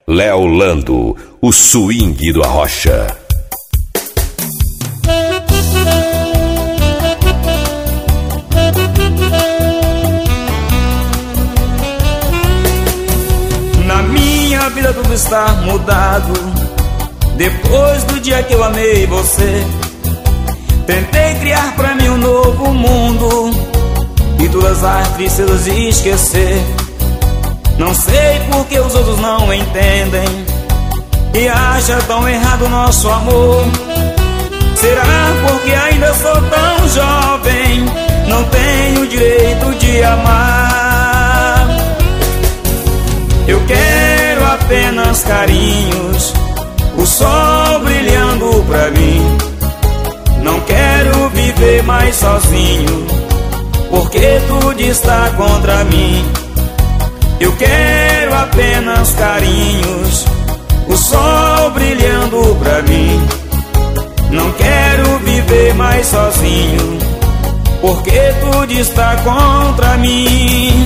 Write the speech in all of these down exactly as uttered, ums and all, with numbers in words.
Léo Lando, o swing do Arrocha. Na minha vida tudo está mudado depois do dia que eu amei você. Tentei criar pra mim um novo mundo e todas as tristezas esquecer. Não sei por que os outros não entendem e acham tão errado o nosso amor. Será porque ainda sou tão jovem, não tenho direito de amar? Eu quero apenas carinhos, o sol brilhando pra mim. Não quero viver mais sozinho, porque tudo está contra mim. Eu quero apenas carinhos, o sol brilhando pra mim. Não quero viver mais sozinho, porque tudo está contra mim.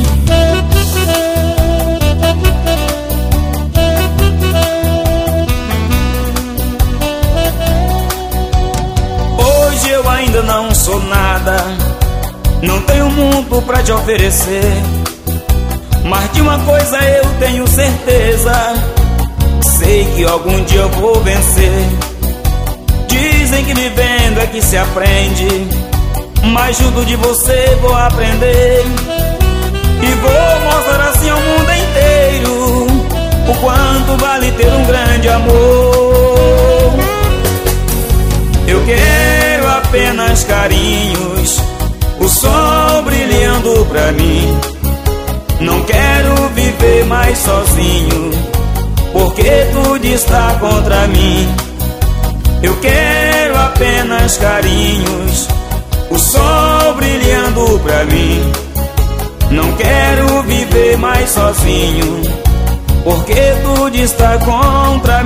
Hoje eu ainda não sou nada, não tenho muito pra te oferecer, mas de uma coisa eu tenho certeza, sei que algum dia eu vou vencer. Dizem que vivendo é que se aprende, mas junto de você vou aprender. E vou mostrar assim ao mundo inteiro o quanto vale ter um grande amor. Eu quero apenas carinhos, o sol brilhando pra mim. Não quero viver mais sozinho, porque tudo está contra mim. Eu quero apenas carinhos, o sol brilhando pra mim. Não quero viver mais sozinho, porque tudo está contra